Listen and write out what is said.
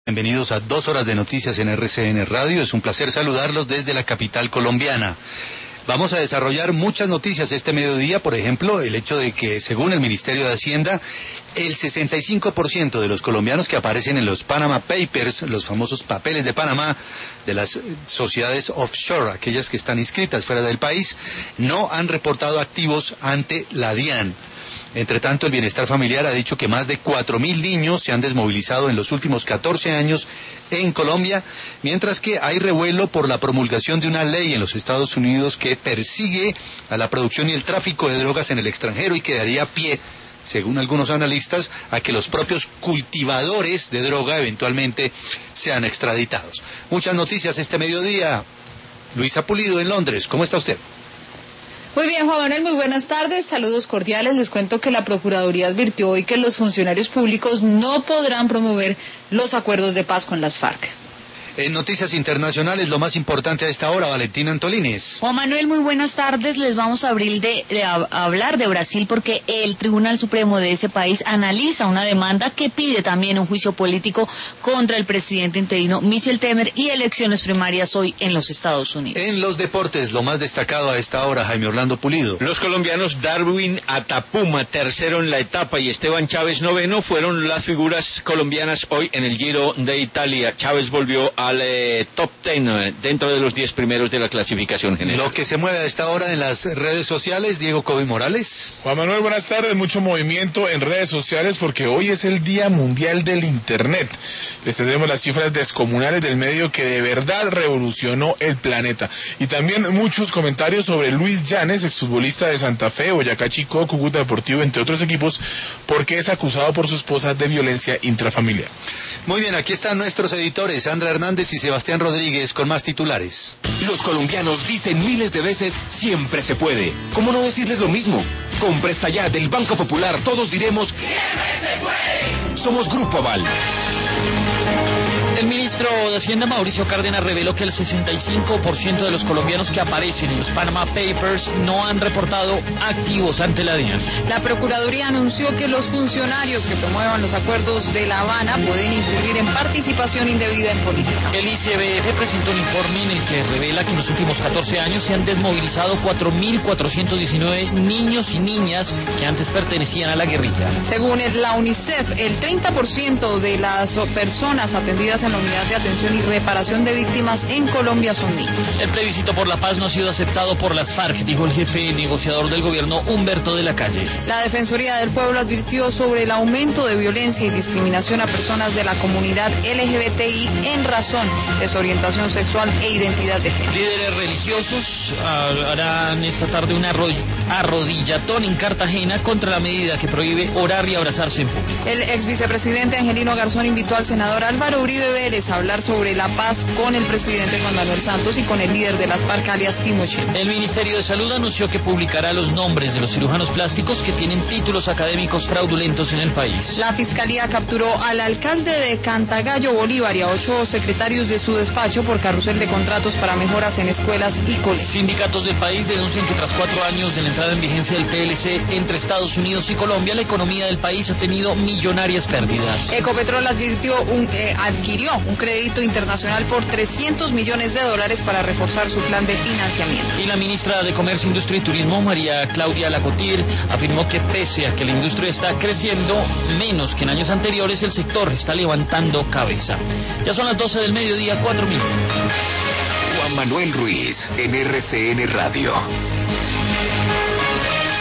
Bienvenidos a 2 horas de noticias en RCN Radio. Es un placer saludarlos desde la capital colombiana. Vamos a desarrollar muchas noticias este mediodía, por ejemplo, el hecho de que, según el Ministerio de Hacienda, el 65% de los colombianos que aparecen en los Panama Papers, los famosos papeles de Panamá, de las sociedades offshore, aquellas que están inscritas fuera del país, no han reportado activos ante la DIAN. Entre tanto, el Bienestar Familiar ha dicho que más de 4.000 niños se han desmovilizado en los últimos 14 años en Colombia, mientras que hay revuelo por la promulgación de una ley en los Estados Unidos que persigue a la producción y el tráfico de drogas en el extranjero y que daría pie, según algunos analistas, a que los propios cultivadores de droga eventualmente sean extraditados. Muchas noticias este mediodía. Luisa Pulido en Londres, ¿cómo está usted? Muy bien, Juan Manuel, muy buenas tardes, saludos cordiales. Les cuento que la Procuraduría advirtió hoy que los funcionarios públicos no podrán promover los acuerdos de paz con las FARC. En noticias internacionales, lo más importante a esta hora, Valentina Antolines. Juan Manuel, muy buenas tardes. Les vamos a hablar de Brasil porque el Tribunal Supremo de ese país analiza una demanda que pide también un juicio político contra el presidente interino Michel Temer y elecciones primarias hoy en los Estados Unidos. En los deportes, lo más destacado a esta hora, Jaime Orlando Pulido. Los colombianos Darwin Atapuma, tercero en la etapa, y Esteban Chávez, noveno, fueron las figuras colombianas hoy en el Giro de Italia. Chávez volvió al top 10, dentro de los 10 primeros de la clasificación general. Lo que se mueve a esta hora en las redes sociales, Diego Coby Morales. Juan Manuel, buenas tardes. Mucho movimiento en redes sociales porque hoy es el Día Mundial del Internet. Les tendremos las cifras descomunales del medio que de verdad revolucionó el planeta. Y también muchos comentarios sobre Luis Llanes, exfutbolista de Santa Fe, Boyacá Chicó, Cúcuta Deportivo, entre otros equipos, porque es acusado por su esposa de violencia intrafamiliar. Muy bien, aquí están nuestros editores, Sandra Hernández y Sebastián Rodríguez, con más titulares. Los colombianos dicen miles de veces, siempre se puede. ¿Cómo no decirles lo mismo? Con Presta Ya del Banco Popular, todos diremos, siempre se puede. Somos Grupo Aval. El ministro de Hacienda, Mauricio Cárdenas, reveló que el 65% de los colombianos que aparecen en los Panama Papers no han reportado activos ante la DIAN. La Procuraduría anunció que los funcionarios que promuevan los acuerdos de La Habana pueden incurrir en participación indebida en política. El ICBF presentó un informe en el que revela que en los últimos 14 años se han desmovilizado 4.419 niños y niñas que antes pertenecían a la guerrilla. Según la UNICEF, el 30% de las personas atendidas en la Unidad de Atención y Reparación de Víctimas en Colombia son niños. El plebiscito por la paz no ha sido aceptado por las FARC, dijo el jefe negociador del gobierno, Humberto de la Calle. La Defensoría del Pueblo advirtió sobre el aumento de violencia y discriminación a personas de la comunidad LGBTI en razón de su orientación sexual e identidad de género. Líderes religiosos harán esta tarde un arrodillatón en Cartagena contra la medida que prohíbe orar y abrazarse en público. El ex vicepresidente Angelino Garzón invitó al senador Álvaro Uribe Vélez a hablar sobre la paz con el presidente Juan Manuel Santos y con el líder de las FARC, alias Timochenko. El Ministerio de Salud anunció que publicará los nombres de los cirujanos plásticos que tienen títulos académicos fraudulentos en el país. La Fiscalía capturó al alcalde de Cantagallo, Bolívar, y a 8 secretarios de su despacho por carrusel de contratos para mejoras en escuelas y colegios. Sindicatos del país denuncian que tras 4 años de la entrada en vigencia del TLC entre Estados Unidos y Colombia, la economía del país ha tenido millonarias pérdidas. Ecopetrol advirtió adquirió un crédito internacional por $300 millones para reforzar su plan de financiamiento. Y la ministra de Comercio, Industria y Turismo, María Claudia Lacotir, afirmó que pese a que la industria está creciendo menos que en años anteriores, el sector está levantando cabeza. Ya son las 12 del mediodía, 4 minutos. Juan Manuel Ruiz, en RCN Radio.